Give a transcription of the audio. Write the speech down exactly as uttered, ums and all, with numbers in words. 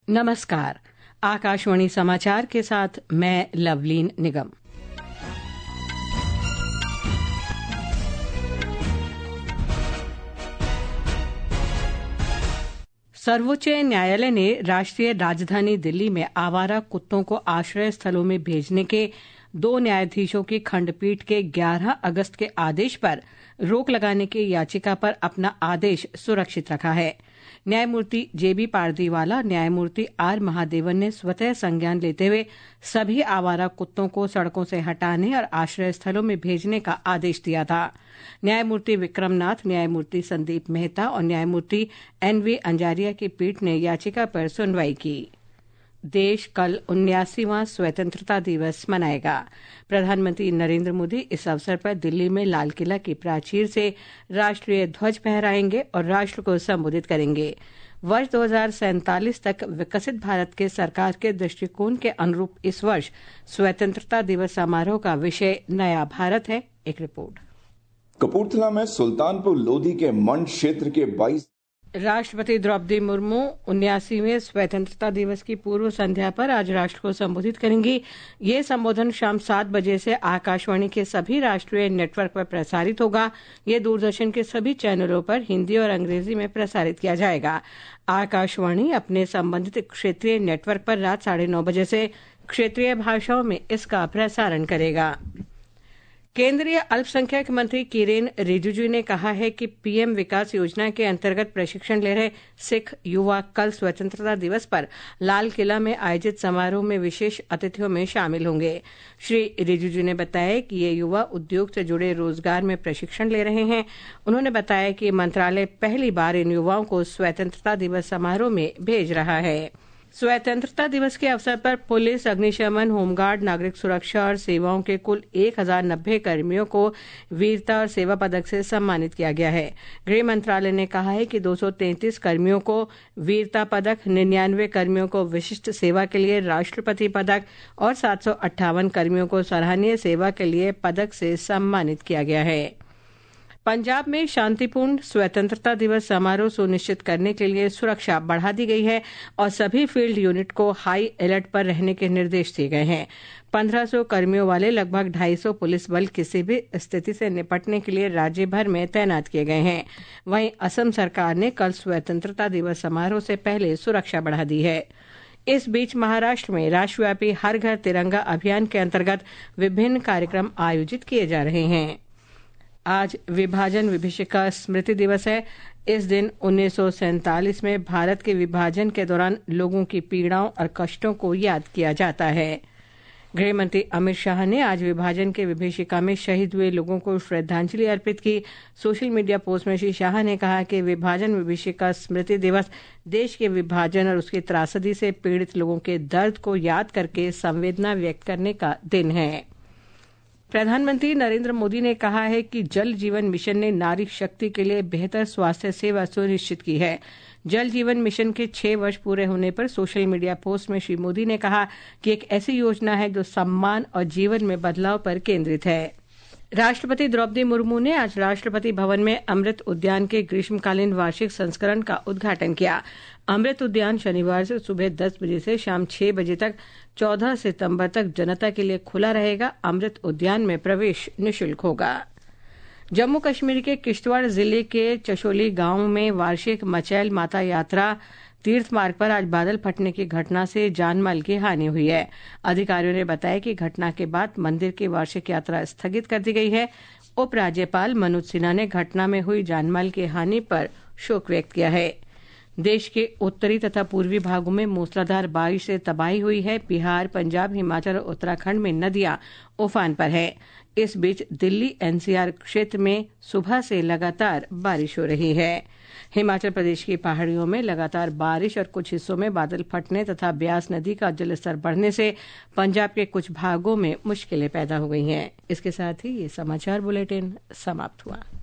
नमस्कार। आकाशवाणी समाचार के साथ मैं लवलीन निगम। सर्वोच्च न्यायालय ने राष्ट्रीय राजधानी दिल्ली में आवारा कुत्तों को आश्रय स्थलों में भेजने के दो न्यायाधीशों की खंडपीठ के ग्यारह अगस्त के आदेश पर रोक लगाने की याचिका पर अपना आदेश सुरक्षित रखा है। न्यायमूर्ति जेबी पारदीवाला और न्यायमूर्ति आर महादेवन ने स्वतः संज्ञान लेते हुए सभी आवारा कुत्तों को सड़कों से हटाने और आश्रय स्थलों में भेजने का आदेश दिया था। न्यायमूर्ति विक्रमनाथ, न्यायमूर्ति संदीप मेहता और न्यायमूर्ति एन वी अंजारिया की पीठ ने याचिका पर सुनवाई की। देश कल उन्यासीवां स्वतंत्रता दिवस मनाएगा। प्रधानमंत्री नरेंद्र मोदी इस अवसर पर दिल्ली में लाल किला की प्राचीर से राष्ट्रीय ध्वज फहराएंगे और राष्ट्र को संबोधित करेंगे। वर्ष दो हज़ार सैंतालीस तक विकसित भारत के सरकार के दृष्टिकोण के अनुरूप इस वर्ष स्वतंत्रता दिवस समारोह का विषय नया भारत है। एक रिपोर्ट। कपूरथला में सुल्तानपुर लोधी के मंड क्षेत्र के बाईस राष्ट्रपति द्रौपदी मुर्मू उन्यासीवें स्वतंत्रता दिवस की पूर्व संध्या पर आज राष्ट्र को संबोधित करेंगी। ये संबोधन शाम सात बजे से आकाशवाणी के सभी राष्ट्रीय नेटवर्क पर प्रसारित होगा। ये दूरदर्शन के सभी चैनलों पर हिंदी और अंग्रेजी में प्रसारित किया जाएगा। आकाशवाणी अपने संबंधित क्षेत्रीय नेटवर्क पर रात साढ़े नौ बजे से क्षेत्रीय भाषाओं में इसका प्रसारण करेगा। केंद्रीय अल्पसंख्यक मंत्री किरेन रिजिजू ने कहा है कि पीएम विकास योजना के अंतर्गत प्रशिक्षण ले रहे सिख युवा कल स्वतंत्रता दिवस पर लाल किला में आयोजित समारोह में विशेष अतिथियों में शामिल होंगे। श्री रिजिजू ने बताया कि ये युवा उद्योग से जुड़े रोजगार में प्रशिक्षण ले रहे हैं। उन्होंने बताया कि मंत्रालय पहली बार इन युवाओं को स्वतंत्रता दिवस समारोह में भेज रहा है। स्वतंत्रता दिवस के अवसर पर पुलिस, अग्निशमन, होमगार्ड, नागरिक सुरक्षा और सेवाओं के कुल एक हजार नब्बे कर्मियों को वीरता और सेवा पदक से सम्मानित किया गया है। गृह मंत्रालय ने कहा है कि दो सौ तैंतीस कर्मियों को वीरता पदक, निन्यानवे कर्मियों को विशिष्ट सेवा के लिए राष्ट्रपति पदक और सात सौ अट्ठावन कर्मियों को सराहनीय सेवा के लिए पदक से सम्मानित किया गया है। पंजाब में शांतिपूर्ण स्वतंत्रता दिवस समारोह सुनिश्चित करने के लिए सुरक्षा बढ़ा दी गई है और सभी फील्ड यूनिट को हाई अलर्ट पर रहने के निर्देश दिए गए हैं। पंद्रह सौ कर्मियों वाले लगभग ढाई सौ पुलिस बल किसी भी स्थिति से निपटने के लिए राज्य भर में तैनात किए गए हैं। वहीं असम सरकार ने कल स्वतंत्रता दिवस समारोह से पहले सुरक्षा बढ़ा दी है। इस बीच महाराष्ट्र में राष्ट्रव्यापी हर घर तिरंगा अभियान के अंतर्गत विभिन्न कार्यक्रम आयोजित किए जा रहे हैं। आज विभाजन विभीषिका स्मृति दिवस है। इस दिन उन्नीस सौ सैंतालीस में भारत के विभाजन के दौरान लोगों की पीड़ाओं और कष्टों को याद किया जाता है। गृह मंत्री अमित शाह ने आज विभाजन के विभीषिका में शहीद हुए लोगों को श्रद्धांजलि अर्पित की। सोशल मीडिया पोस्ट में श्री शाह ने कहा कि विभाजन विभीषिका स्मृति दिवस देश के विभाजन और उसकी त्रासदी से पीड़ित लोगों के दर्द को याद करके संवेदना व्यक्त करने का दिन है। प्रधानमंत्री नरेंद्र मोदी ने कहा है कि जल जीवन मिशन ने नारी शक्ति के लिए बेहतर स्वास्थ्य सेवा सुनिश्चित की है। जल जीवन मिशन के छह वर्ष पूरे होने पर सोशल मीडिया पोस्ट में श्री मोदी ने कहा कि एक ऐसी योजना है जो सम्मान और जीवन में बदलाव पर केंद्रित है। राष्ट्रपति द्रौपदी मुर्मू ने आज राष्ट्रपति भवन में अमृत उद्यान के ग्रीष्मकालीन वार्षिक संस्करण का उद्घाटन किया। अमृत उद्यान शनिवार से सुबह दस बजे से शाम छह बजे तक चौदह सितंबर तक जनता के लिए खुला रहेगा। अमृत उद्यान में प्रवेश निःशुल्क होगा। जम्मू कश्मीर के किश्तवाड़ जिले के चशोली गांव में वार्षिक मचैल माता यात्रा तीर्थ मार्ग पर आज बादल फटने की घटना से जानमाल की हानि हुई है। अधिकारियों ने बताया कि घटना के बाद मंदिर की वार्षिक यात्रा स्थगित कर दी गई है। उपराज्यपाल मनोज सिन्हा ने घटना में हुई जानमाल की हानि पर शोक व्यक्त किया है। देश के उत्तरी तथा पूर्वी भागों में मूसलाधार बारिश से तबाही हुई है। बिहार, पंजाब, हिमाचल और उत्तराखंड में नदियां उफान पर है। इस बीच दिल्ली एनसीआर क्षेत्र में सुबह से लगातार बारिश हो रही है। हिमाचल प्रदेश की पहाड़ियों में लगातार बारिश और कुछ हिस्सों में बादल फटने तथा ब्यास नदी का जलस्तर बढ़ने से पंजाब के कुछ भागों में मुश्किलें पैदा हो गई हैं। इसके साथ ही ये समाचार बुलेटिन समाप्त हुआ।